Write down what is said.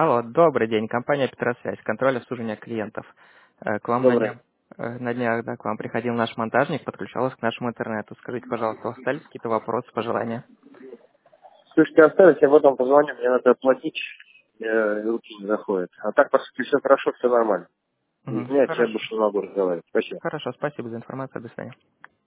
Алло, добрый день, компания Петросвязь, контроль обслуживания клиентов. К вам Доброе. на днях, да, к вам приходил наш монтажник, подключался к нашему интернету. Скажите, пожалуйста, у вас остались какие-то вопросы, пожелания? Слушайте, оставить, я потом позвоню, мне надо оплатить, руки не заходят. А так, по сути, все хорошо, все нормально. Мгм. Извиняюсь, я Хорошо. больше не могу разговаривать. Спасибо. Хорошо, спасибо за информацию, до свидания.